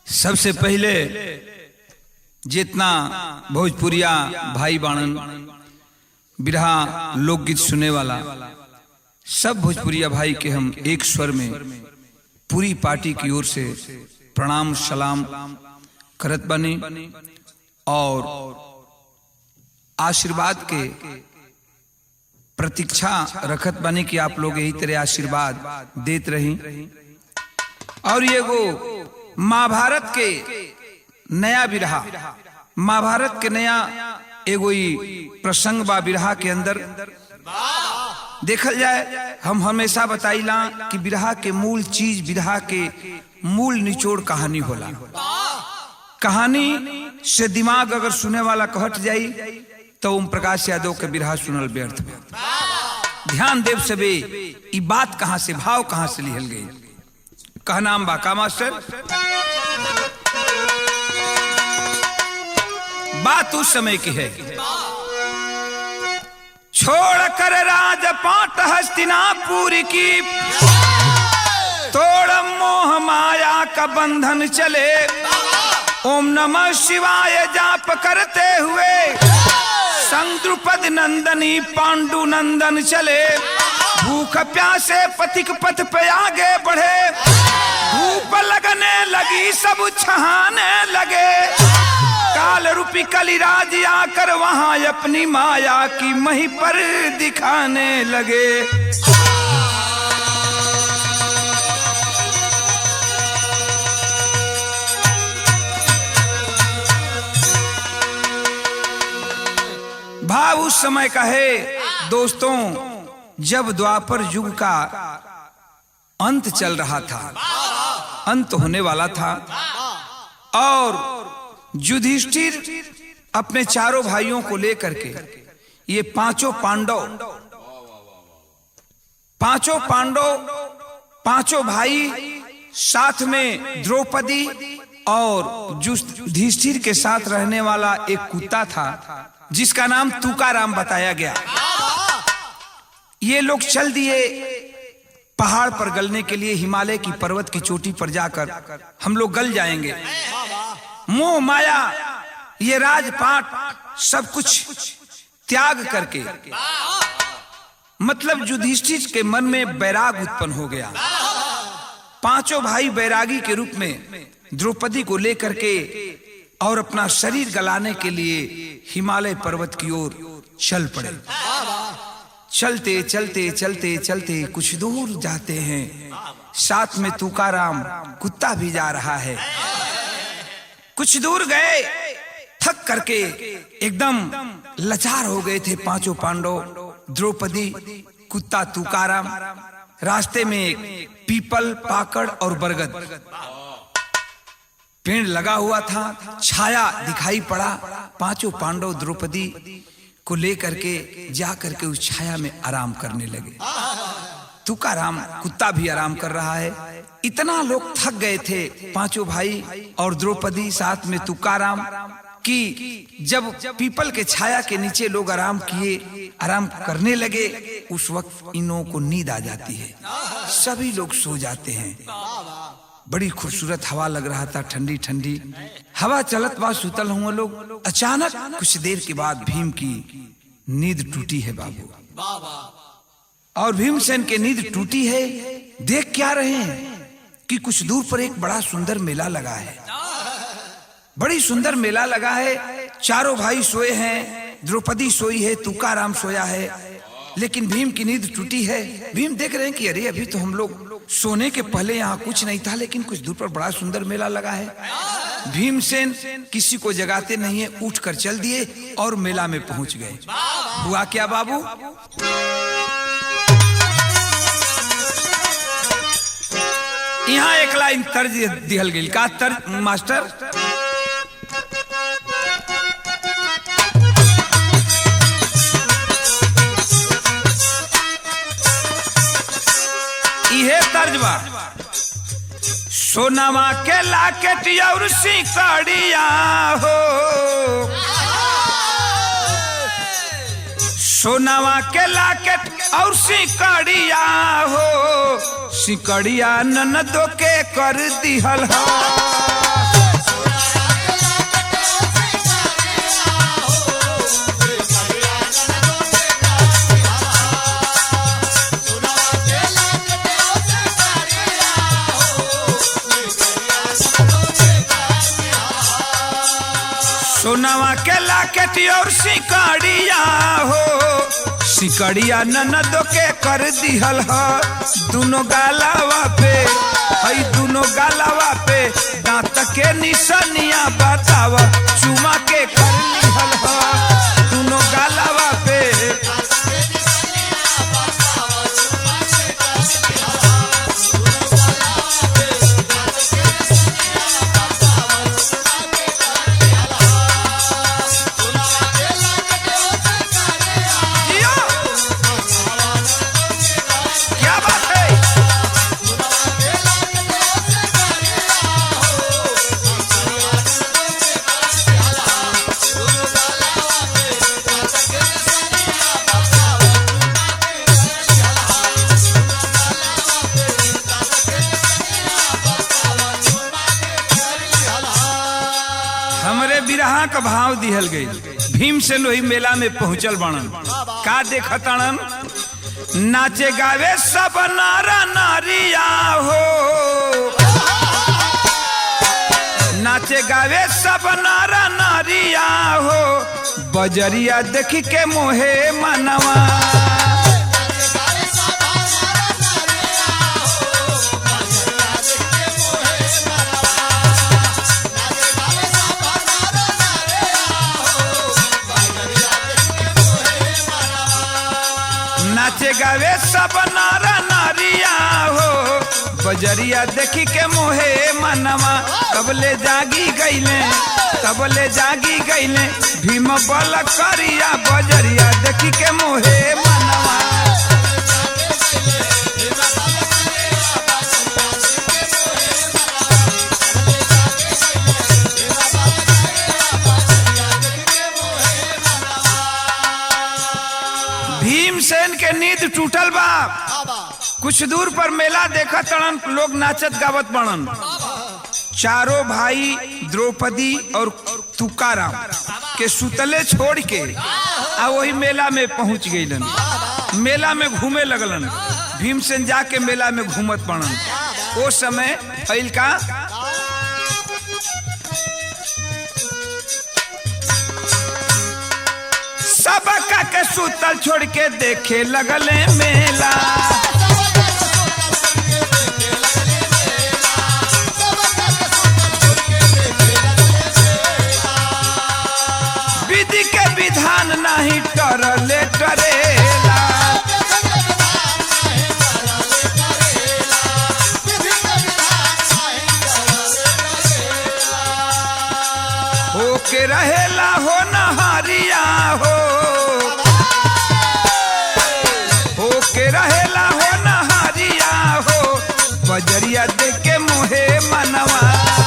सबसे पहले जितना भोजपुरिया भाई बाणन बिरहा लोकगीत सुने वाला सब भोजपुरिया भाई के हम एक स्वर में पूरी पार्टी की ओर से प्रणाम सलाम करत बनी और आशीर्वाद के प्रतीक्षा रखत बनी कि आप लोग यही तरह आशीर्वाद देते रही। और ये वो महाभारत के नया बिरहा, महाभारत के नया एगो प्रसंग बा बिरहा के अंदर देखल जाए। हम हमेशा बताइला कि बिरहा के मूल चीज, बिरहा के मूल निचोड़ कहानी होला। कहानी से दिमाग अगर सुने वाला कहट जाई तो ओम प्रकाश यादव के बिरहा सुनल व्यर्थ बा। ध्यान देव सबे ई बात कहां से, भाव कहां से लिहल गई। कहनाम बा का मास्टर, बात उस समय की है। छोड़ कर राजपाट हस्तिनापुर की, तोड़ मोह माया का बंधन चले, ओम नमः शिवाय जाप करते हुए संग द्रुपद नंदनी पांडु नंदन चले। भूख प्यासे पथिक पथ पे आगे बढ़े, धूप लगने लगी सब छहाने लगे। काल रूपी कलिराज आकर वहां अपनी माया की मही पर दिखाने लगे। भाव उस समय का है दोस्तों, जब द्वापर युग का अंत चल रहा था, अंत होने वाला था और युधिष्ठिर अपने चारों भाइयों को लेकर के, ये पांचों पांडव पांचों भाई साथ में द्रौपदी और युधिष्ठिर के साथ रहने वाला एक कुत्ता था जिसका नाम तुकाराम बताया गया। ये लोग चल दिए पहाड़ पर गलने के लिए, हिमालय की पर्वत की चोटी पर जाकर हम लोग गल जाएंगे। मोह माया, ये राजपाट सब कुछ त्याग करके, मतलब युधिष्ठिर के मन में बैराग उत्पन्न हो गया। पांचों भाई बैरागी के रूप में द्रौपदी को लेकर के और अपना शरीर गलाने के लिए हिमालय पर्वत की ओर चल पड़े। चलते चलते चलते चलते कुछ दूर जाते हैं, साथ में तुकाराम कुत्ता भी जा रहा है। कुछ दूर गए, थक करके एकदम लाचार हो गए थे पांचों पांडव, द्रौपदी, कुत्ता, तुकाराम। रास्ते में एक पीपल, पाकड़ और बरगद पेड़ लगा हुआ था, छाया दिखाई पड़ा। पांचों पांडव द्रौपदी को लेकर के जा करके उस छाया में आराम करने लगे। तुकाराम कुत्ता भी आराम कर रहा है। इतना लोग थक गए थे पांचों भाई और द्रौपदी साथ में तुकाराम कि जब पीपल के छाया के नीचे लोग आराम किए, आराम करने लगे, उस वक्त इन लोगों को नींद आ जाती है। सभी लोग सो जाते हैं। बड़ी खूबसूरत हवा लग रहा था, ठंडी ठंडी हवा चलत बा, सुतल हुए लोग। अचानक कुछ देर के बाद भीम की नींद टूटी है बाबू। और भीमसेन की नींद टूटी है। देख क्या रहे हैं कि कुछ दूर पर एक बड़ा सुंदर मेला लगा है, बड़ी सुंदर मेला लगा है। चारों भाई सोए हैं, द्रौपदी सोई है, तुकाराम सोया है, लेकिन भीम की नींद टूटी है। भीम देख रहे हैं कि अरे अभी तो हम लोग सोने के पहले यहाँ कुछ नहीं था, लेकिन कुछ दूर पर बड़ा सुंदर मेला लगा है। भीमसेन किसी को जगाते नहीं है, उठकर चल दिए और मेला में पहुंच गए। हुआ क्या बाबू, यहाँ एक लाइन तर्ज दिहल गई। का तर्ज मास्टर, ये तर्जबा, सोनामा के लाकेट और सिकड़िया हो, सोनामा के लाकेट और सिकड़िया हो, सिकड़िया ननदो के कर दिहल हो। सोनावा के लाकेट और सिकड़िया हो सिकड़िया ननदो के कर दिहल ह दोनों गालावा पे हई दोनों गालावा पे दांत के निशानिया बतावा चुमा के कर दिहल ह दोनों गालावा पे हमरे बिरहा का भाव दिहल गई। भीम से लोही मेला में पहुंचल बनन का देखतन नाचे गावे सब नारा नारिया हो नाचे गावे सब नारा नारिया हो बजरिया देख के मोहे मनवा नाचे गावे सब नारा नारिया हो बजरिया देखी के मोहे मनवा तबले जागी गईले भीम बल करिया बजरिया देखी के मोहे मनवा भीमसेन के नींद टूटल बा कुछ दूर पर मेला देखा तड़न लोग नाचत गावत बनन चारों भाई द्रौपदी और तुकाराम के सुतले छोड़ के आ वही मेला में पहुंच गईलन मेला में घूमे लगलन भीमसेन जाके मेला में घूमत बनन वो समय फैल का सबका के सुतल छोड़ के देखे लगले मेला विधि के विधान नहीं टरले टरेला होके रहेला हो नहारिया हो रहेला हो नहारिया हो बजरिया देख के मोहे मनवा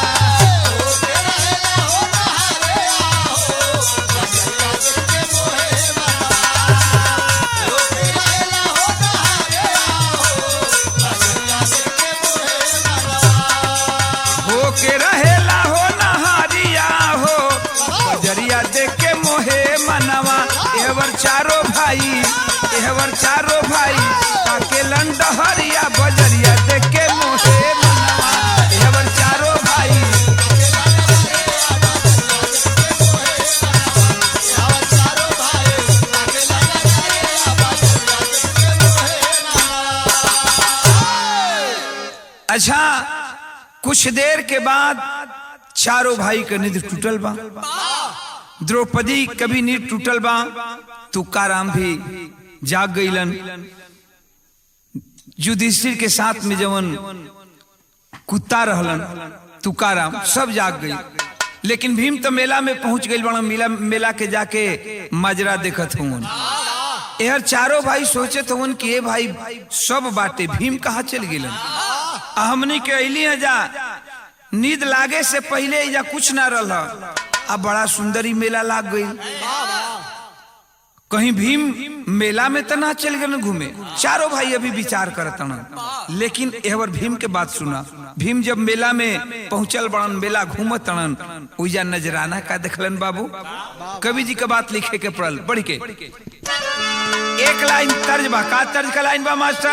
होके रहेला हो नहारिया हो बजरिया देख के मोहे मनवा एवर चारों भाई ताके लंडहरिया बजरिया देख के मोहे मनवा एवर चारों भाई अच्छा कुछ देर के बाद चारों भाई का नींद टूटल बा द्रौपदी कभी नींद टूटल बा तुकाराम भी जाग गईलन युधिष्ठिर के साथ में जवन कुत्ता रहलन तुकाराम सब जाग गई लेकिन भीम तो मेला में पहुंच गई बड़ा मेला के जाके मजरा देखत हूँ यार चारों भाई सोचे तो कि ये भाई सब बाटे भीम कहाँ चल गए हमनी के अली जा नींद लागे से पहले या कुछ ना रहा अब बड़ा सुंदरी मेला लाग गई कहीं भीम मेला में तो ना चल गए घूमे चारों भाई अभी विचार करत लेकिन एवर भीम के बात सुना भीम जब मेला में पहुंचल बड़न मेला घूमत तड़न उजा नजराना का देखलन बाबू कवि जी का बात लिखे के पड़ल बढ़ के एक लाइन तर्ज बा का तर्ज का लाइन बा मास्टर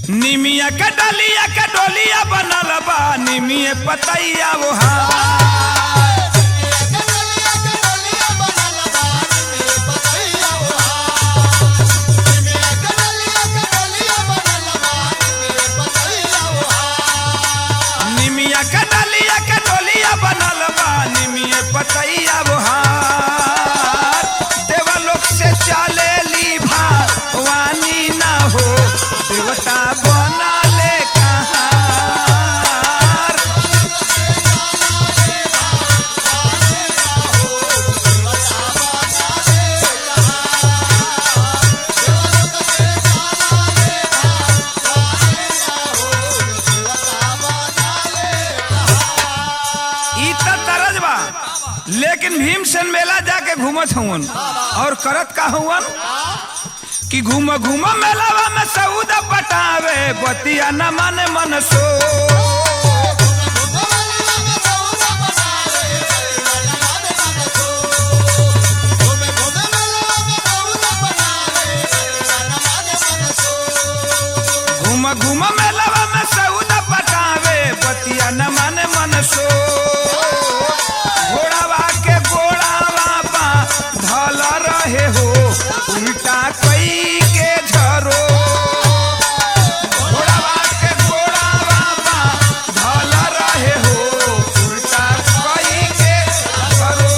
निमिया के डोलिया बनल बा निमिये पतैया वो निमिया के डोलिया बनल बा निमिये पतैया वो देवलोक से चलेली भवानी ना हो देवता बना ले लेकिन भीमसेन मेला जाके घूमत हुवन और करत का हुवन कि घूम मेलावा में सऊदा पटावे बतिया न माने मन सो घूम मेलावा में सऊदा पटावे बतिया न माने मन सो उल्टा कई के झरो घोड़ावा के घोड़ावा धल रहे हो उल्टा कई के झरो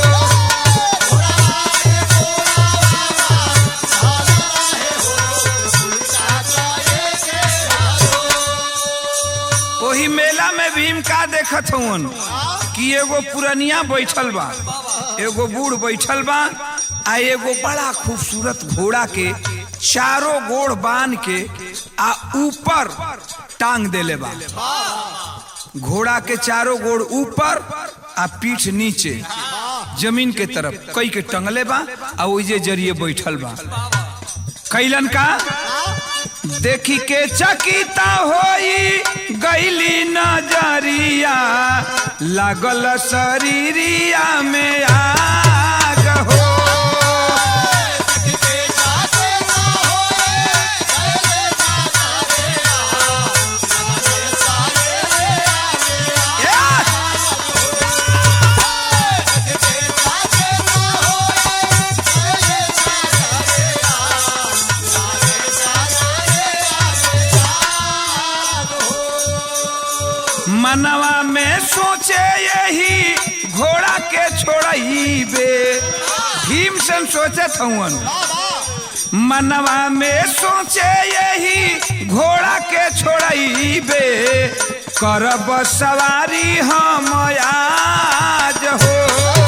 वही मेला में भीम का देखत हूँ कि एगो पुरनिया बैठल बा एगो बूढ़ बैठल बा आ एगो बड़ा खूबसूरत घोड़ा के चारों गोड़ बांध के आ ऊपर टांग देले बा घोड़ा के चारों गोड़ ऊपर आ पीठ नीचे जमीन के तरफ कई के टंगले बा आ ओइजे जरिए बैठल बा कैलन का देखी के चकिता होई गईली नजरिया लागल शरीरिया में आग हो मनवा में सोचे यही घोड़ा के छोड़ाईबे भीमसेन सोचे थवन मनवा में सोचे यही घोड़ा के छोड़ाईबे करब सवारी हम आज हो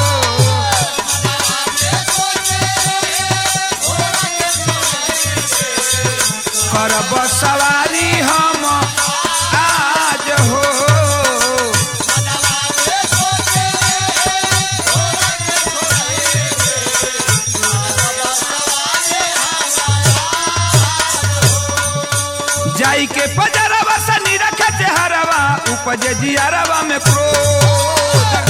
करब सवारी हम आज हो जाई के पजरवा सनी रखते हरवा उपजे जियारवा में क्रोध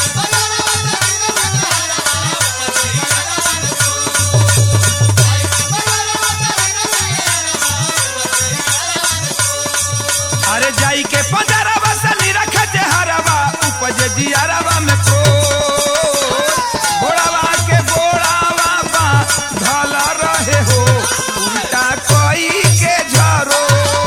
अरे जाई के पजरवा सनी रखते हरवा उपजे जियारवा में क्रोध घोड़ावा के घोड़ावा बा धल रहे हो उल्टा कोई के झरो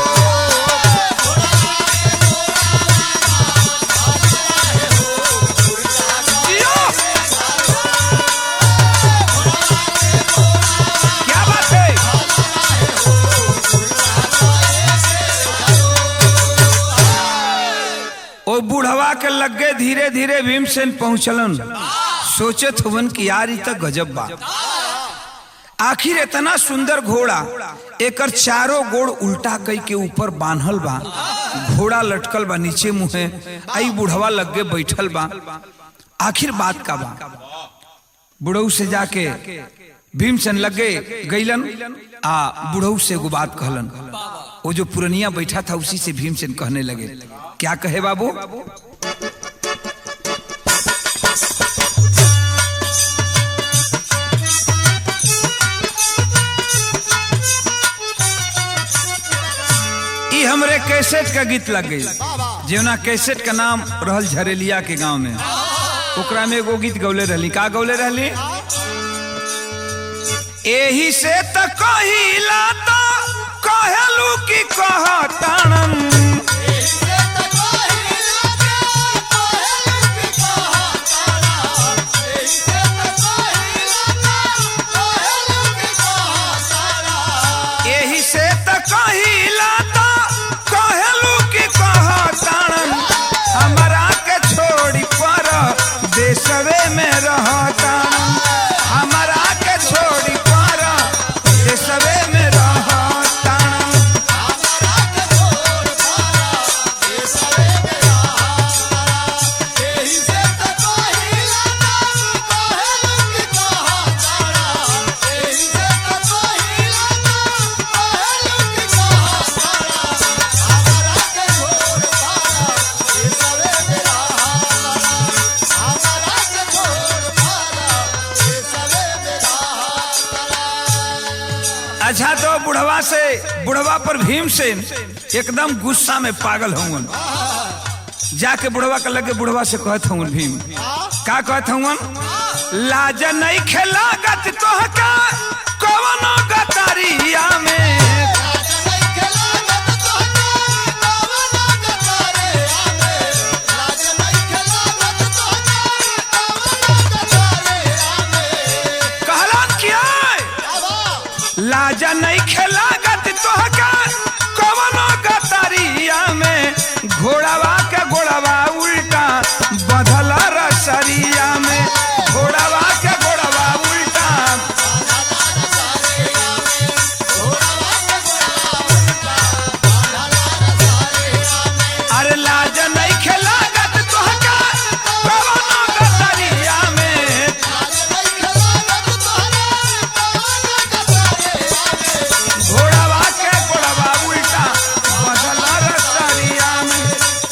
बुढ़वा के लगे धीरे धीरे भीमसेन पहुंचलन सोचत हुवन कि यार तक गजब बा आखिर इतना सुंदर घोड़ा एकर चारों गोड़ उल्टा कई के ऊपर बांधल बा घोड़ा लटकल बा नीचे मुहे आई बुढ़वा लगे बैठल बा आखिर बात का बा बुढ़ऊ से जाके भीमसेन लगे गईलन आ बुढ़ऊ से एगो बात कहलन वो जो पुरनिया बैठा था उसी से भीमसेन कहने लगे क्या कहे बाबू कैसेट का गीत लग गई, जेवना कैसेट का नाम रहल झरेलिया के गांव में। ओकरा में एगो गीत गौले रहली। का गौले रहली? एही से त कहिला त कहलू कि कहताणन, एही से त कहिला त कहलू कि कहताणन, हमरा के छोड़ी पर देशवे में रहताणन, हमरा के छोड़ी पर देशवे में रहताणन। अच्छा तो बुढ़वा पर भीमसेन एकदम गुस्सा में पागल होंगन। जाके बुढ़वा के लगे बुढ़वा से कहत होंगन भीम, का कहत होंगन? लाज नहीं खेलागत तोहका कवनो गतारिया में, लाजा नहीं खेलागत तोहका कवनो गतारिया में, घोड़ावा के घोड़ावा उल्टा बधल रसरिया में, घोड़ावा के घोड़ावा उल्टा। अरे लाजा नहीं खेलागत तोहका कवनो गतारिया में, घोड़ावा के घोड़ावा उल्टा बधल रसरिया में।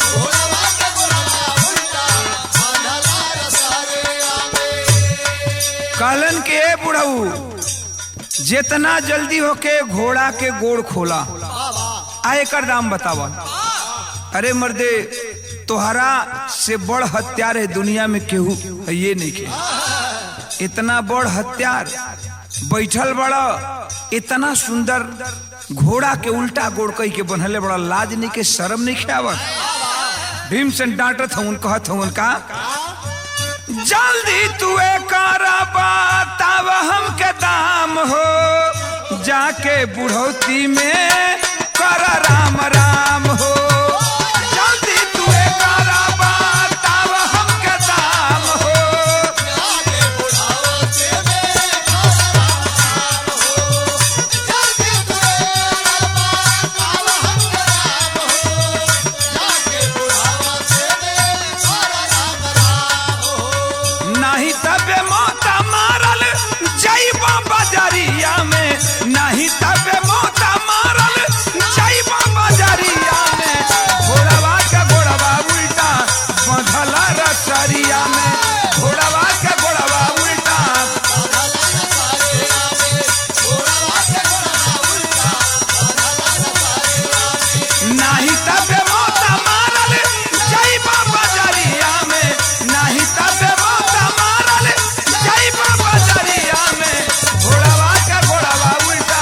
कहलन के बुढ़ऊ जितना जल्दी होके घोड़ा के गोड़ खोला, आए कर दाम बतावा। अरे मर्दे तोहरा से बड़ हत्यार है दुनिया में केहू है ये नहीं के। इतना बड़ हत्यार बैठल बड़ा, इतना सुंदर घोड़ा के उल्टा गोड़ कही के बनहले बड़ा, लाज नहीं के शर्म नहीं खावत। भीमसेन डांटत हूं, कहत हूं का जल्दी तू करा बताव हमके दाम हो, जाके बुढ़ौती में कर राम राम हो, जल्दी तू करा बताव हमके दाम हो, जाके बुढ़ौती में कर राम हो, जल्दी तू करा बताव हमके दाम हो, जाके बुढ़ौती में कर राम राम हो। नहीं तबे मौता मारल जइबा बाजारिया में, नहीं तबे मौता मारल जइबा बाजारिया में, घोड़ावा के घोड़ावा उल्टा बंधल रसरिया में, घोड़ावा के घोड़ावा उल्टा नहीं तबे मौता मारल जइबा बाजारिया में, नहीं तबे मौता मारल जइबा बाजारिया में, घोड़ावा के घोड़ावा उल्टा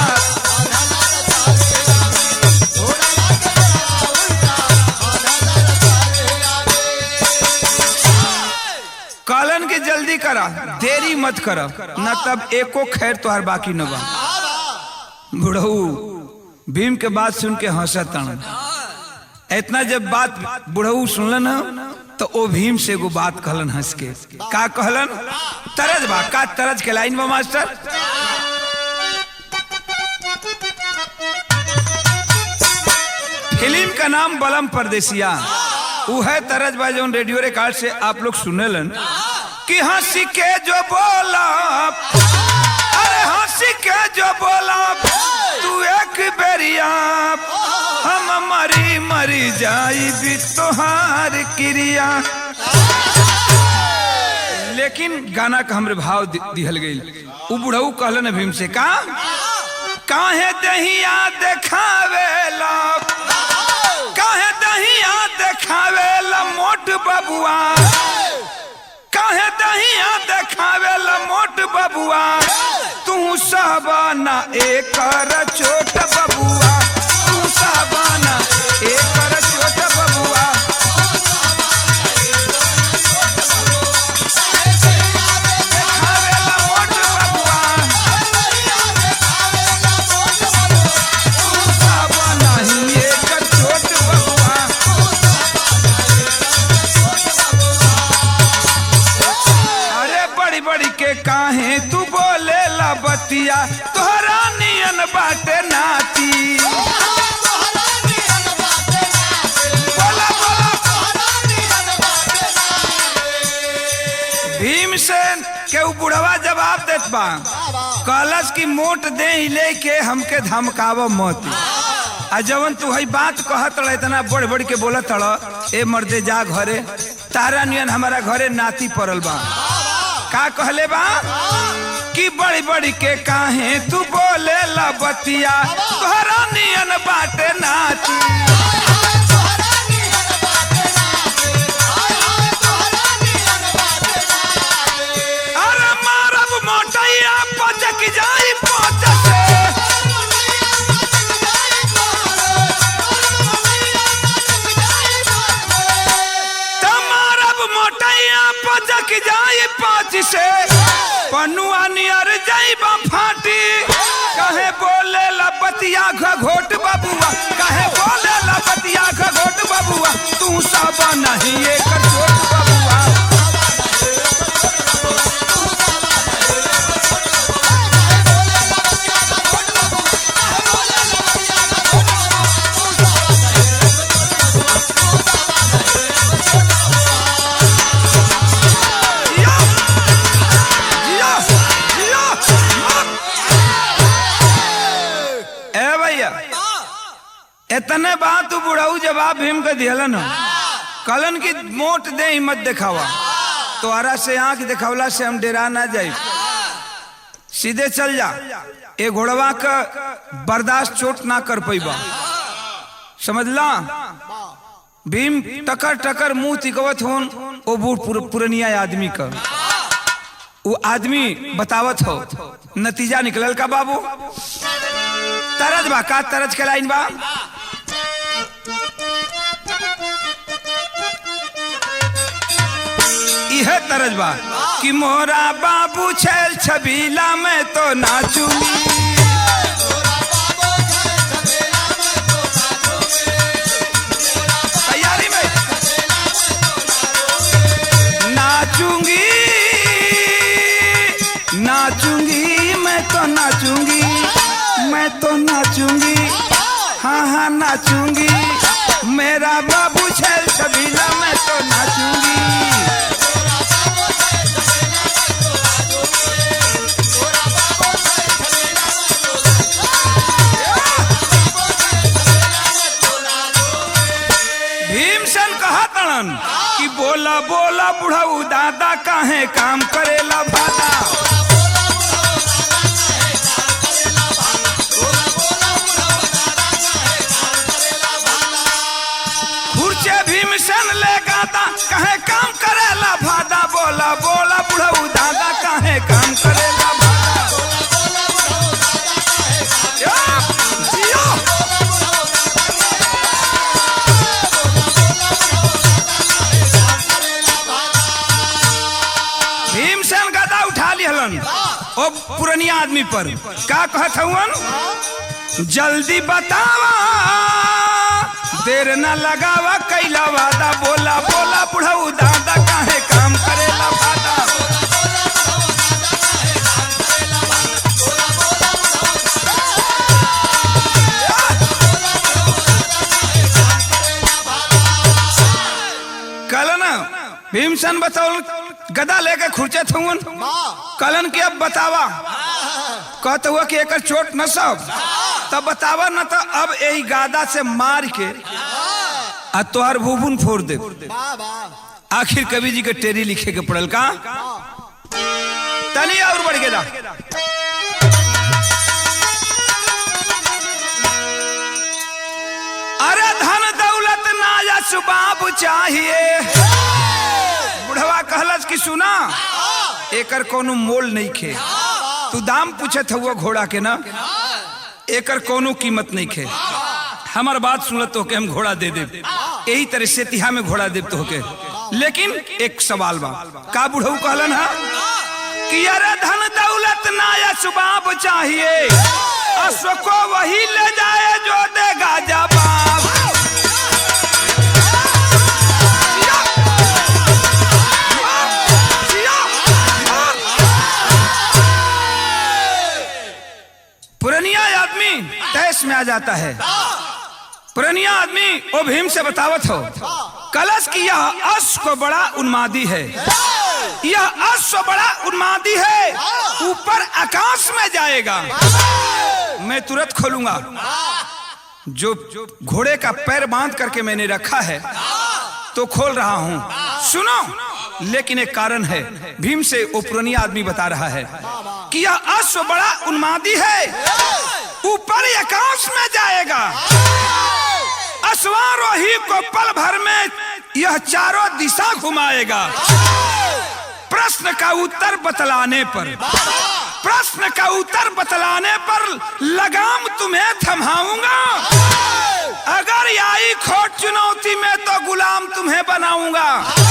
कहलन के जल्दी करा, देरी मत कर, न तब एको खैर तोहर बाकी न बा। बुढ़ऊ भीम के बात सुन के हंसत तन। इतना जब बात बुढ़ऊ सुनलन तो ओ भीम से एगो बात कहलन हंस के। का कहलन? तरज बा का तरज के लाइन बा मास्टर। फिल्म का नाम बलम परदेसिया, वो है तरज बा जो रेडियो रिकॉर्ड से आप लोग सुनेलन कि हंसी के जो बोला, अरे हंसी के जो बोला तू एक बेरिया, हम मरी मरी जाई भी तोहार क्रिया। लेकिन गाना का हमरे भाव दिहल गई। उ बुढ़ऊ कहलन भीम से काहे दहिया देखावे ला, दहिया देखावे ला मोट बबुआ, काहे दहिया देखावे ला मोट बबुआ, तू सहबाना एकर चोट बबुआ, तू सहबाना एकर चोट बबुआ। के काहे तू बोले ला बतिया, तोहरा नियन बाटे नाती। बोला बोला। भीमसेन के बुढ़वा जवाब देत बा, कहलस की मोट दे लेके हमके धमकाव मत। आ जवन तू हई बात कहत रह इतना बढ़ बढ़ के बोलत रह, ए मर्दे जा घरे, तारा नियन हमारा घरे नाती पड़ल बा। का कहले बा कि बड़ी बड़ी के काहे तू बोले ला बतिया, तोहरा नियन बाटे नाती। अरे मारब मोटैया पचक जाई पच से, मारब मोटैया पचक जाई पाँच से, पनुआ नियर जाइबा फाटी। कहे बोले ला बतिया घोट बबुआ, कहे बोले ला बतिया घोट बबुआ, तू सब नहीं एक छोट बबुआ। इतने बात तू बुढ़ाऊ जवाब भीम के दिहलन, कलन की मोट दे हिम्मत दिखावा, तोहरा से आंख दिखावला से हम डरा ना जाए, सीधे चल जा। ए घोड़वा का बर्दाश्त चोट ना कर पैबा, समझला। भीम टकर टकर मुंह तिकवत होन ओ बूढ़ पुरनिया आदमी का, वो आदमी बतावत हो, नतीजा निकलल का बाबू। तरज बा, का तरज के लाइन बा, यह तरज बा कि मोरा बाबू छैल छबीला में तो नाचूंगी, तैयारी में नाचूंगी, नाचूंगी मैं तो नाचूंगी, मैं तो नाचूंगी, हाँ हाँ नाचूंगी, मेरा बाबू छैल छबीला मैं तो नाचूंगी। भीमसेन कहा तड़न कि बोला बोला बुढ़ाऊ दादा काहे काम करेला भादा, खुर्चे भीमसेन ले गाता काहे काम करेला भादा, बोला बोला बुढ़ाऊ दादा काहे काम करेला भादा। भीमसेन गदा उठा लिहलन ओ पुरनिया आदमी पर, का कहत हवन, जल्दी बतावा देर न लगावा कैला वादा, बोला बोला बुढ़ाऊ दादा काहे काम करेला वादा। कलन भीमसेन बताओ गदा लेके खुर्चत हुन, कलन के अब बतावा, कहते हुआ कि एक चोट न सब, तब बतावा न तो अब यही गादा से मार के आ तोहर भूबुन फोड़ दे। आखिर कवि जी के टेरी लिखे के पड़ल का, तनी और बढ़ गया। अरे धन दौलत ना सुबाब चाहिए। बुढ़वा कहलस कि सुना एकर कोनो मोल नहीं खे, तू दाम पूछत हुआ घोड़ा के ना, एकर कोनो कीमत नहीं खे, हमार बात सुनत तो के हम घोड़ा दे दे, यही तरह से तिहा में घोड़ा दे तो के। लेकिन एक सवाल बा, का बुढ़ऊ कहलन हा कि अरे धन दौलत ना असबाब चाहिए, अश्व को वही ले जाए जो देगा जवाब। पुरानिया आदमी तैस में आ जाता है। पुरानिया आदमी वो भीम से बतावत हो कलश की यह अश्व बड़ा उन्मादी है, यह अश्व बड़ा उन्मादी है, ऊपर आकाश में जाएगा। मैं तुरंत खोलूंगा, जो घोड़े का पैर बांध करके मैंने रखा है तो खोल रहा हूं, सुनो। लेकिन एक कारण है, भीम से वो पुरानिया आदमी बता रहा है कि यह अश्व बड़ा उन्मादी है, ऊपर आकाश में जाएगा। अश्वारोही को पल भर में यह चारों दिशा घुमाएगा। प्रश्न का उत्तर बतलाने पर, प्रश्न का उत्तर बतलाने पर लगाम तुम्हें थमाऊंगा। अगर आई खोट चुनौती में तो गुलाम तुम्हें बनाऊंगा।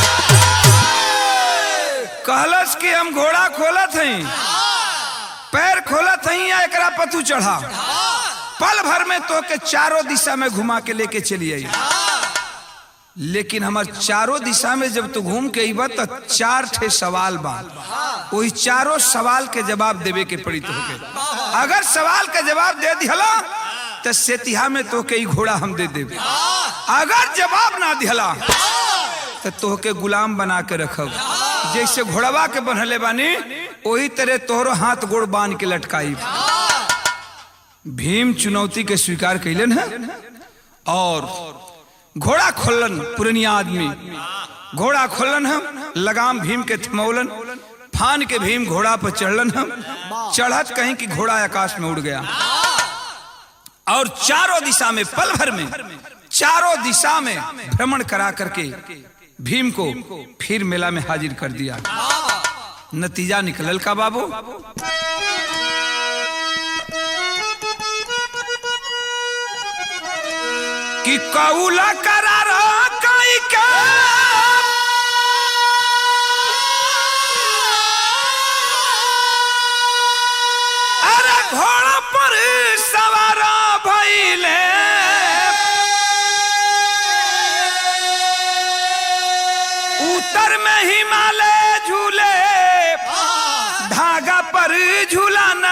कहलस कि हम घोड़ा खोलत हई, पैर खोलत हई या एकरा पतू चढ़ा, पल भर में तो के चारों दिशा में घुमा के लेके चली आई। लेकिन हमार चारों दिशा में जब तू घूम के अइबा तो चार ठे सवाल बा, वही चारों सवाल के जवाब देवे के पड़ी तो के। अगर सवाल का जवाब दे दिहला तो सेतिहा में तो के घोड़ा हम दे देवे, अगर जवाब ना दिहला तो तोहके गुलाम बना के रखब। जैसे घोड़वा के बनले बानी वही तरह तोहरो हाथ गोड़ बांध के लटकाई। भीम चुनौती के स्वीकार कैलन है और घोड़ा खोलन। पुरानिया आदमी घोड़ा खोलन हम, लगाम भीम के थमौलन, फान के भीम घोड़ा पर चढ़लन हम। चढ़त कहीं कि घोड़ा आकाश में उड़ गया और चारों दिशा में पल भर में चारों दिशा में भ्रमण करा करके भीम को फिर मेला में हाजिर कर दिया। नतीजा निकलल का बाबू, कि कौला करार काई का अरे घोड़ा पर सवारा भइले, उत्तर में हिमालय झूले, धागा पर झूलाना।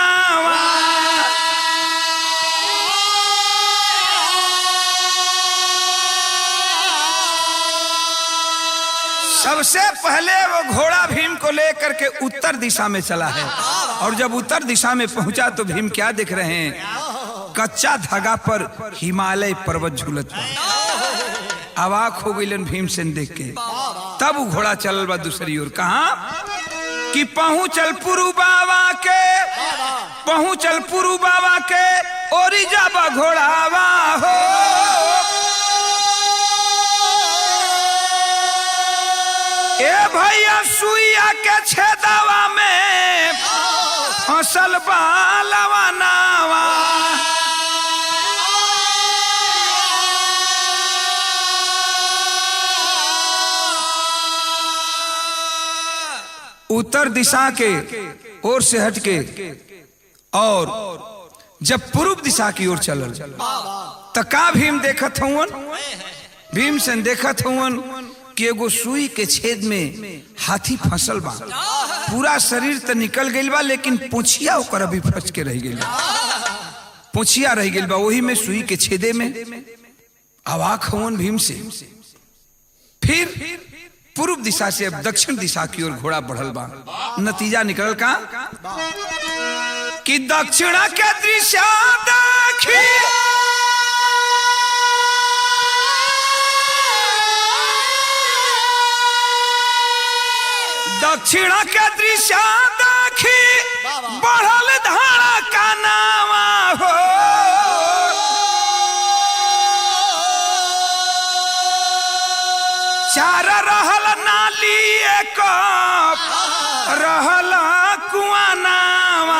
सबसे पहले वो घोड़ा भीम को लेकर के उत्तर दिशा में चला है और जब उत्तर दिशा में पहुंचा तो भीम क्या देख रहे हैं, कच्चा धागा पर हिमालय पर्वत झूलत। अवाक हो गईलन भीमसेन देख के। तब वो घोड़ा चलल बा दूसरी ओर, कहा कि पहुंचल पुरु बाबा के, पहुंचल पुरु बाबा के ओरी जाबा घोड़ावा हो। ए भैया सुइया के छेदावा में फसल बालवा नावा, उत्तर दिशा के ओर से हट के और जब पूर्व दिशा की ओर चलल तो का भीम देखत हुवन, भीमसेन देखत हुवन कि एगो सुई के छेद में हाथी फसल बा। पूरा शरीर तो निकल गइल बा लेकिन पूंछिया ओकर अभी फंस के रह गइल बा, पूंछिया रह गइल बा वही में सुई के छेदे में। अवाक हुवन भीमसेन। फिर पूर्व दिशा से अब दक्षिण दिशा की ओर घोड़ा बढ़ल बा। नतीजा निकल का कि दक्षिण के दिशा देखी दक्षिण के दिशा देखी बढ़ल धारा का नामा हो। चार रहल नाली एक रहल कुआनावा।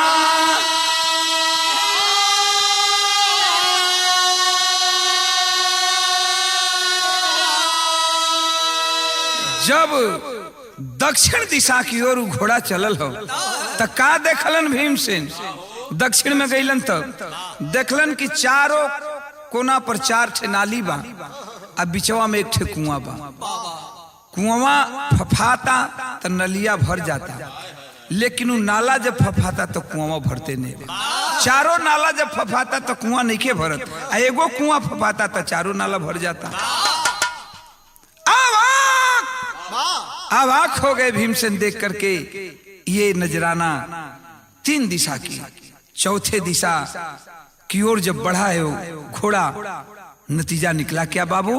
जब दक्षिण दिशा की ओर घोड़ा चलल हो त का देखलन भीमसेन? दक्षिण में गईलन तब देखलन कि चारों कोना पर 4 ठे नाली बा, अब बिचवा में 1 ठे कुआं बा। कुआं फफाता तो नलिया भर जाता, लेकिन वो नाला जब फफाता तो कुआं भरते नहीं। चारों नाला जब फफाता तो कुआं नहीं के भरत, एगो कुआं फफाता तो चारों नाला भर जाता। अवाक हो गए भीमसेन देख करके ये नजराना। 3 दिशा की, चौथे दिशा की ओर जब बढ़ा है वो घोड़ा, नतीजा निकला क्या बाबू?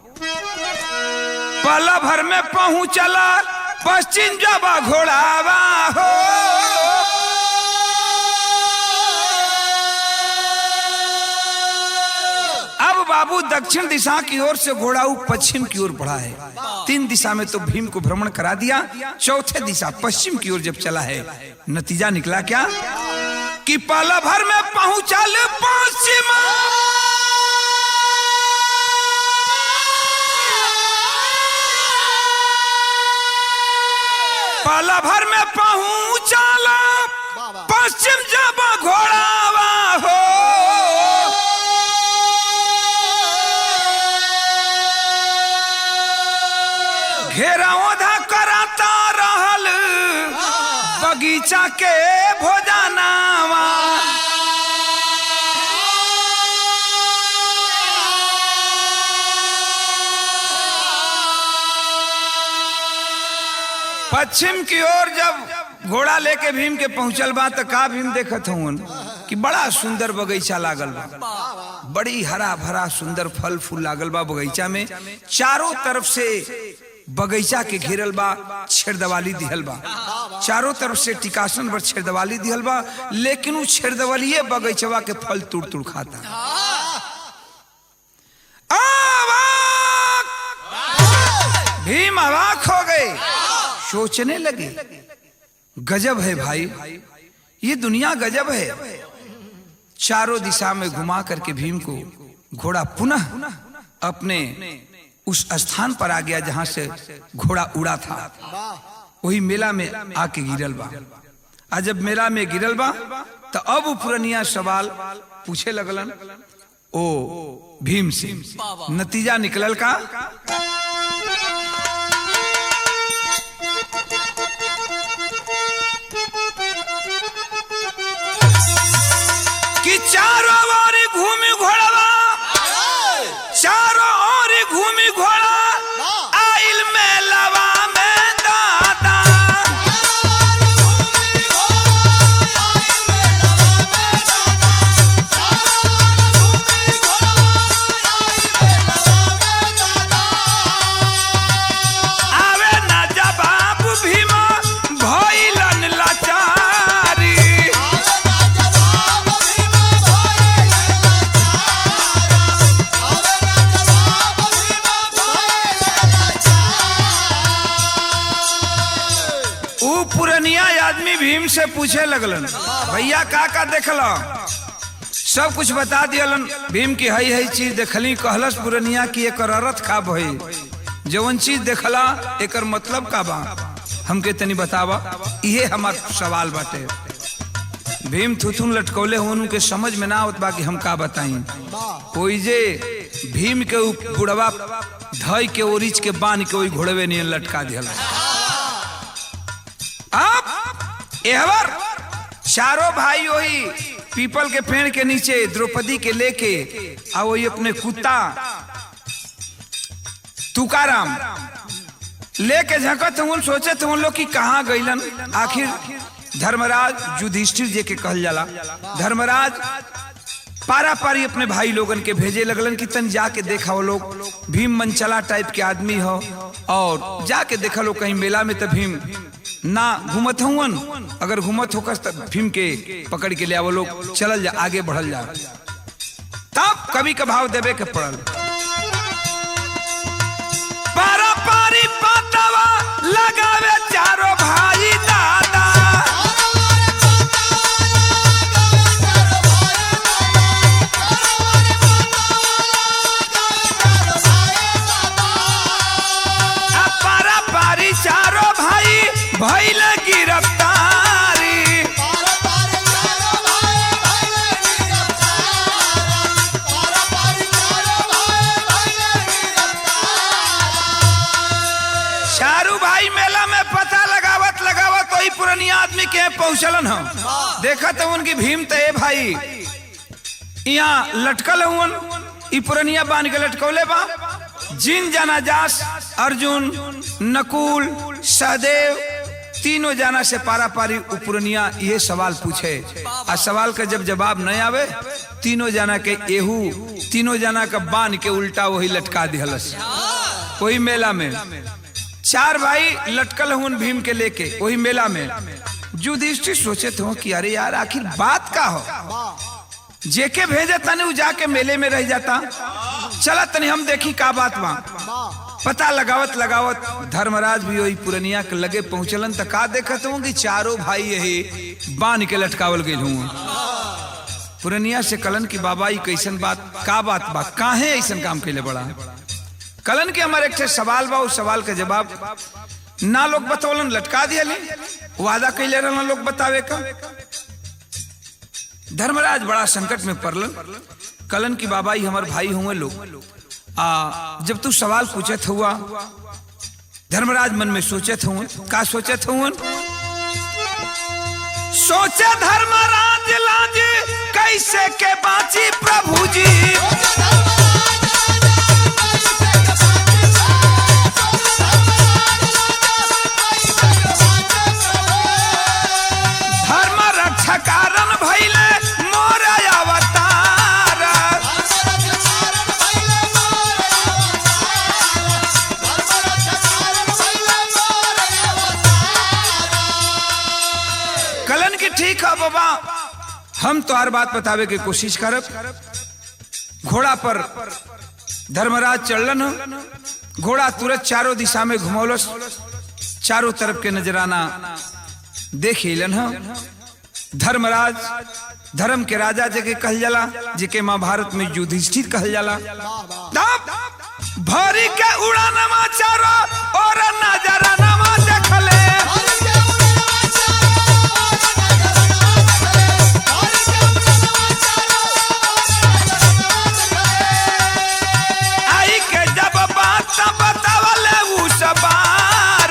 पल भर में पहुंचला पश्चिम जावा घोड़ावा हो। अब बाबू दक्षिण दिशा की ओर से घोड़ा पश्चिम की ओर बढ़ा है। 3 दिशा में तो भीम को भ्रमण करा दिया, चौथे दिशा पश्चिम की ओर जब चला है, नतीजा निकला क्या कि पल भर में पहुंचल पश्चिम। पल भर में पहुंचला पश्चिम जावा घोड़ावा हो। घेरावधा कराता रहल बगीचा के भोजनावा। पश्चिम की ओर जब घोड़ा लेके भीम के पहुंचल बा तो का भीम देखत हूँ कि बड़ा सुंदर बगीचा लागल बा, बड़ी हरा भरा सुंदर फल फूल लागल बा बगीचा में। चारों तरफ से बगीचा के घेरल बा, छेड़दवाली दिहल बा, चारों तरफ से टिकासन पर छेड़दवाली दिहल बा, लेकिन वो छेड़दवालिये बगीचवा के फल तुड़ तुड़ खाता। भीम अवाक हो गए, सोचने लगे गजब है भाई, ये दुनिया गजब है। चारों दिशा में घुमा करके भीम को घोड़ा पुनः अपने उस स्थान पर आ गया जहां से घोड़ा उड़ा था, वही मेला में आके गिरल बा। आज जब मेला में गिरल बा तो अब पुरनिया सवाल पूछे लगलन ओ भीम से। नतीजा निकलल का कि चारों ओर घूमी घोड़वा, चारों ओर घूमी घोड़ा आइल मेलवा में दादा। आवे ना जवाब भीमा भइलन लाचारी। पुरनिया आदमी भीम से पूछे लगलन भैया का देखला? सब कुछ बता दियलन। भीम की हई चीज देखली, कहलस पुरनिया की एकर अर्थ का भई, जवन चीज देखला एकर मतलब का बा, हमके तनी बतावा, ये हमार सवाल बाटे। भीम थुथुन लटकौले हो, उनके समझ में ना आवत बा कि हम का बताई। कोई जे भीम के बुढ़वा धई के ओरिच के बांध के वही घोड़वे नहीं लटका दिया। अब एहवर चारों भाई वही पीपल के पेड़ के नीचे द्रौपदी के लेके आ वही अपने कुत्ता तुकाराम लेके झकत हूँ, सोचे थे उन लोग की कहाँ गईलन। आखिर धर्मराज युधिष्ठिर जी के कहल जाला, धर्मराज पारा पारी अपने भाई लोगन के भेजे लगलन कि तन जाके देखा वो लोग भीम मनचला टाइप के आदमी हो, और जाके देखा लो कहीं मेला में तो भीम ना घूमत हुवन, अगर घूमत होकस तब भीम के पकड़ के लिया वो लोग, चलल जा आगे बढ़ल जा। तब कवि का भाव देवे के पड़ल। पारा चारों भाई दादा। पारा पारी चारों भाई भइल गिरफ्तारी। चारू भाई मेला में पता लगावत लगावत वही पुरानी आदमी के पहुंचलन हम। देखा तो उनकी भीम ते भाई यहाँ लटकल हुन, ई पुरनिया बांध के लटकौले बा। जिन जाना जास अर्जुन नकुल सहदेव तीनों जाना से पारा पारी पुरनिया ये सवाल पूछे। आ सवाल का जब जवाब नहीं आवे तीनों जाना के एहू तीनों जाना का बांध के उल्टा वही लटका दिहलस। वही मेला में चार भाई लटकल हुन भीम के लेके वही मेला में। युधिष्ठिर सोचे थे कि अरे यार आखिर बात का हो, जेके भेजे तने उ जाके मेले में रह जाता। चला तने हम देखी का बात बा। पता लगावत लगावत धर्मराज भी वही पुरनिया के लगे पहुंचलन त का देखत हूँ कि चारों भाई यही बांध के लटकावल गए हूँ। पुरनिया से कलन की बाबा ई कैसन बात का बात बा, काहे ऐसन काम कैले बड़ा। कलन के हमारे एक सवाल बा, उस सवाल का जवाब ना लोग बतौलन, लटका दिया। वादा कैले रहना लोग बतावे का। धर्मराज बड़ा संकट में पड़लन। कलन की बाबा ही हमारे भाई हुए लोग। जब तू सवाल पूछत हुआ धर्मराज मन में सोचत हुआ का सोचत हुआ। सोचे धर्मराज लाज कैसे के बाची प्रभु जी। धर्म रक्षा कारण भइले मोर अवतार। कलन की ठीक है बाबा, हम तो हर बात बतावे की कोशिश करब। घोड़ा पर धर्मराज चढ़लन। घोड़ा तुरंत चारों दिशा में घुमौलस, चारों तरफ के नजराना देख हिलन। धर्मराज धर्म के राजा जेके कहल जाला, जेके महाभारत में युधिष्ठिर कहल जाला। भरी के उड़ानमा चारों और नजराना देखले। आई के जब बात बतावले उ सबार।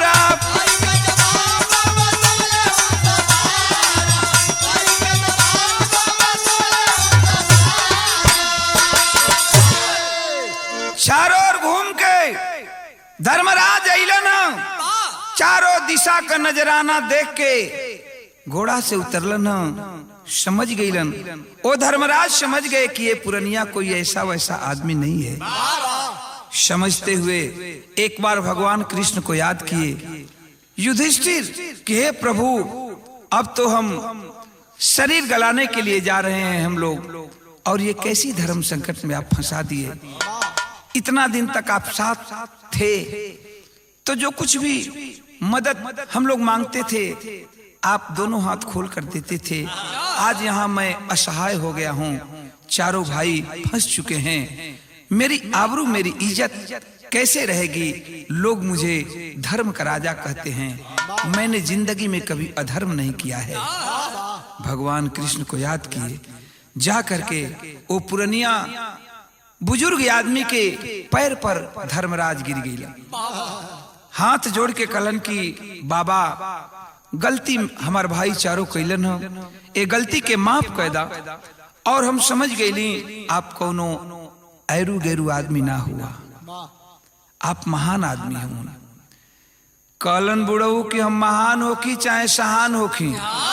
चारों ओर घूम के धर्मराज अइलन। चारों दिशा का नजराना देख के घोड़ा से उतरलन। समझ गईलन, ओ धर्मराज समझ गए कि ये पुरनिया कोई ऐसा वैसा आदमी नहीं है। समझते हुए एक बार भगवान कृष्ण को याद किए। युधिष्ठिर कि हे प्रभु, अब तो हम शरीर गलाने के लिए जा रहे हैं हम लोग, और ये कैसी धर्म संकट में आप फंसा दिए। इतना दिन तक आप साथ थे तो जो कुछ भी मदद हम लोग मांगते थे आप दोनों हाथ खोल कर देते थे। आज यहाँ मैं असहाय हो गया हूँ, चारों भाई फंस चुके हैं। मेरी आबरू मेरी इज्जत कैसे रहेगी। लोग मुझे धर्म का राजा कहते हैं, मैंने जिंदगी में कभी अधर्म नहीं किया है। भगवान कृष्ण को याद किए, जा करके वो पुरनिया बुजुर्ग आदमी के पैर पर धर्मराज गिर गई। हाथ जोड़ के कलन की बाबा, गलती हमार भाई चारों कैलन हो, ए गलती के माफ कैदा। और हम समझ गईली आप कोनो ऐरू गैरू आदमी ना हुआ, आप महान आदमी हो। कलन बुढ़ऊ कि हम महान हो कि चाहे सहान हो कि,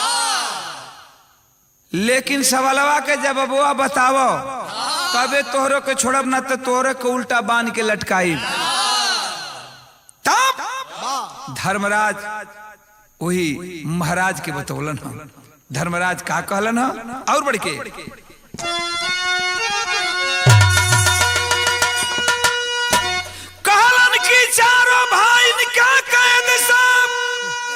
लेकिन सवालवा के जब अबुआ बतावो तबे तोहरो के छोड़ब ना तो तोहरे को उल्टा बांध के लटकाई। तब धर्मराज वही महाराज के बतौलन हो। धर्मराज का कहलन हो और बढ़ के कहलन की चारों भाई का कैद सब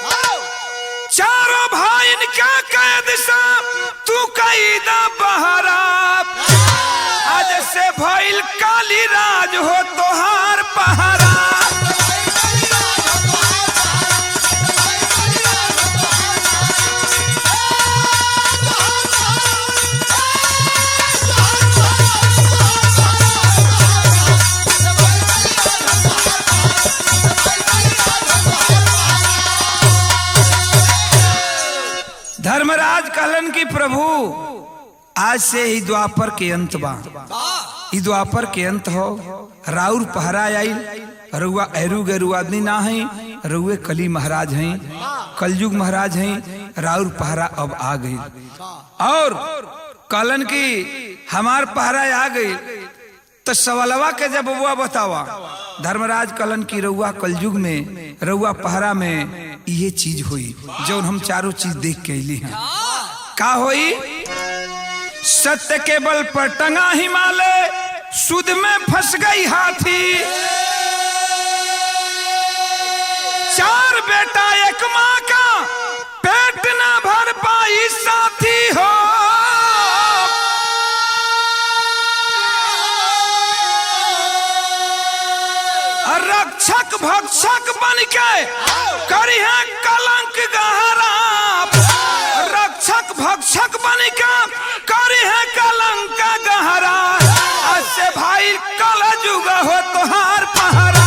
क्या कैद सा तू कैदा बहरा, आज से भइल काली राज हो तोहार पहरा। धर्मराज कहलन की प्रभु आज से ही द्वापर के अंत बा, ई द्वापर के अंत हो। राउर पहरा आई, रुआ एरू गेरू आदमी ना है, रुए कली महाराज हैं, कलयुग महाराज हैं, राउर पहरा अब आ गई। और कहलन की हमार पहरा आ गई तो सवालवा के जब वो बतावा। धर्मराज कहलन की रउआ कलयुग में रउआ पहरा में ये चीज हुई जो हम चारों चीज देख के अली हैं। का हुई? सत्य के बल पर टंगा हिमालय, सुध में फंस गई हाथी। चार बेटा एक माँ का पेट ना भर पाई साथी हो। रक्षक भक्षक बन के करी है कलंक गहरा, रक्षक भक्षक बन के करी है कलंक गहरा। आज से भाई कलयुग हो तोहार पहरा।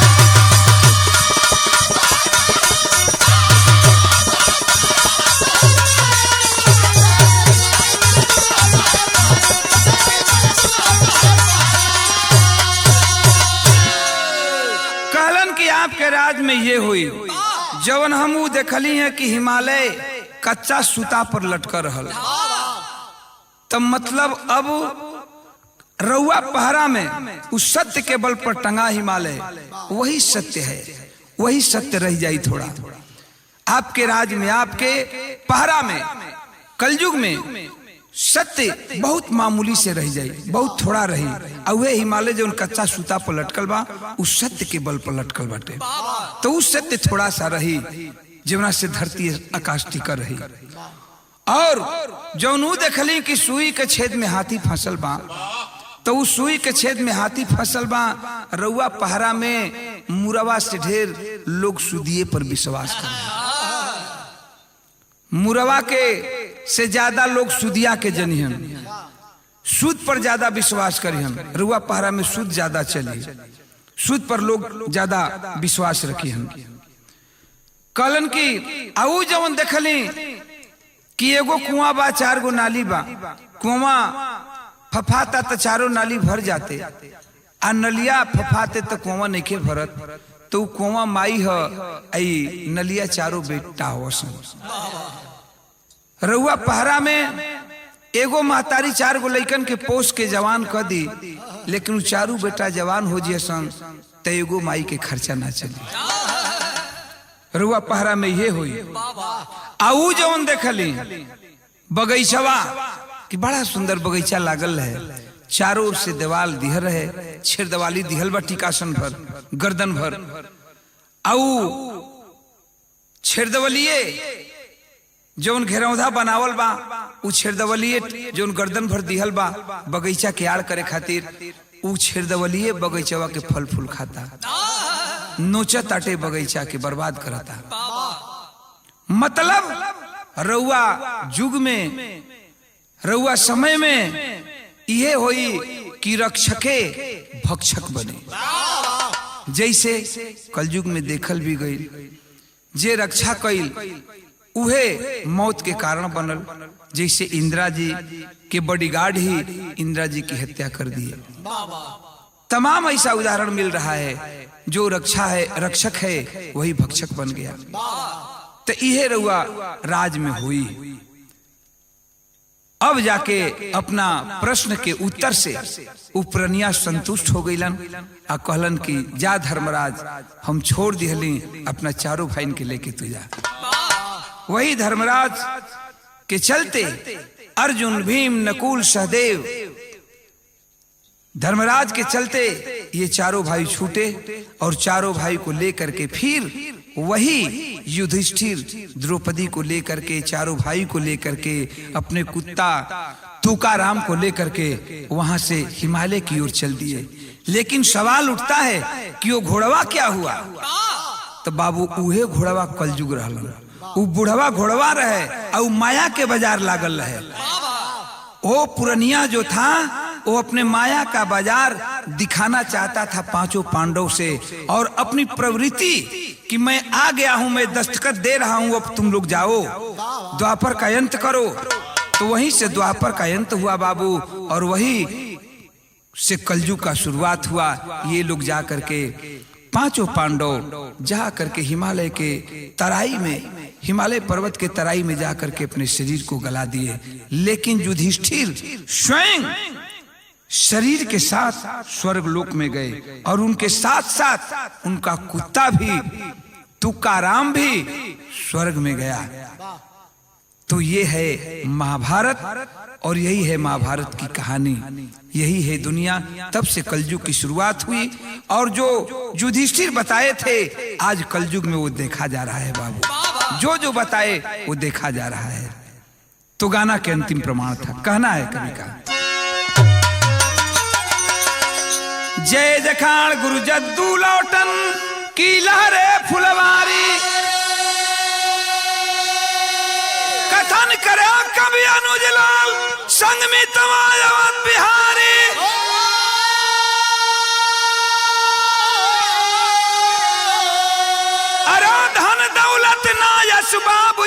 आपके राज में ये हुई जवन हम देखली है कि हिमालय कच्चा सूता पर लटकर रहल। तब मतलब अब रउआ पहरा में उस सत्य के बल पर टंगा हिमालय, वही सत्य है, वही सत्य रह जाई थोड़ा आपके राज में, आपके पहरा में। कलयुग में सत्य बहुत मामूली से रह जाई, बहुत थोड़ा रही। और वे हिमालय जो कच्चा सूता पर लटकल बा उस सत्य के बल पर लटकल बाटे, तो उस सत्य थोड़ा सा रही जीवना से धरती आकाश टिकर रही। और जौनू देखली कि सुई के छेद में हाथी फसल बा, तो उस सुई के छेद में हाथी फसल बा। रउआ पहरा में मुरवा से ढेर लोग सुदिये पर विश्वास कर, मुरवा के से ज्यादा लोग सुदिया के जनिहन, सूद पर ज्यादा विश्वास करिहन। रुआ पहरा में सूद ज्यादा चली, सूद पर लोग ज्यादा विश्वास रखिहन। कहलन की आऊ जवन देखली कि एगो कुआं बा, चार गो नाली बा, कुआं फफाता तो चारों नाली भर जाते, आ नलिया फफाते तो कुआं नहीं भरत, तो कुआं माई है, आई नलिया चारों बेटा हो। रउआ पहरा में एगो महतारी चार गो लइकन के पोस के जवान कर दी, लेकिन चारू बेटा जवान हो जिए सन तो एगो माई के खर्चा ना चली। रउआ पहरा में ये हुई। आऊ जवन देखली बगीचवा कि बड़ा सुंदर बगीचा लागल है, चारों ओर से देवाल दिहल रहे, छेर दवाली दिहल बा टिकासन भर, गर्दन भर। आऊ छेरदवलिए जौन घेरौधा बनावल बा, उ छेरदवलिए जौन गर्दन भर दिहल बा बगीचा के आड़ करे खातिर, उ छेरदवलिए बगीचवा के फल फूल खाता, नोचा ताटे बगीचा के बर्बाद करता। मतलब रउआ युग में, रउआ समय में यह होई कि रक्षके भक्षक बने। जैसे कलयुग में देखल भी गई, जे रक्षा कइल उहे मौत के कारण बनल। जैसे इंदिरा जी के बॉडीगार्ड ही इंदिरा जी की हत्या कर दिए। तमाम ऐसा उदाहरण मिल रहा है, जो रक्षा है, रक्षक है, वही भक्षक बन गया। तो यह रउआ राज में हुई। अब जाके अपना प्रश्न के उत्तर से उपरनिया संतुष्ट हो गईलन आ कहलन कि जा धर्मराज, हम छोड़ दिहली अपना चारों भाई के लेके तू जा। वही धर्मराज के चलते अर्जुन, भीम, नकुल, सहदेव, धर्मराज के चलते ये चारों भाई छूटे और चारों भाई को लेकर के फिर वही युधिष्ठिर द्रौपदी को लेकर के, चारों भाई को लेकर के, अपने कुत्ता तुकाराम को लेकर के वहां से हिमालय की ओर चल दिए। लेकिन सवाल उठता है कि वो घोड़वा क्या हुआ? तो बाबू उहे घोड़वा कलयुग रहलन, वो बुढ़वा घोड़वा रहे और माया के बाजार लागल रहे। वो पुरनिया जो था वो अपने माया का बाजार दिखाना चाहता था पांचों पांडव से, और अपनी प्रवृत्ति कि मैं आ गया हूं, मैं दस्तखत दे रहा हूं, अब तुम लोग जाओ, द्वापर का अंत करो। तो वहीं से द्वापर का अंत हुआ बाबू, और वही से कलयुग का शुरुआत हुआ। ये लोग जा करके पांचों पांडव जा करके हिमालय के तराई में, हिमालय पर्वत के तराई में जा करके अपने शरीर को गला दिए। लेकिन युधिष्ठिर स्वयं शरीर के साथ स्वर्ग लोक में गए, और उनके साथ साथ उनका कुत्ता भी तुकाराम भी स्वर्ग में गया। तो ये है महाभारत, और यही है महाभारत की कहानी, यही है दुनिया। तब से कलयुग की शुरुआत हुई, और जो युधिष्ठिर बताए थे आज कलयुग में वो देखा जा रहा है बाबू, जो जो बताए वो देखा जा रहा है। तो गाना के अंतिम प्रमाण था, कहना है कवि का, जय जखाड़ गुरु जद्दू लौटन की लहरे फुलवारी, कथन करे कवि अनुज लाल संग में तमाम बिहारी। अरे धन दौलत ना यश बाबू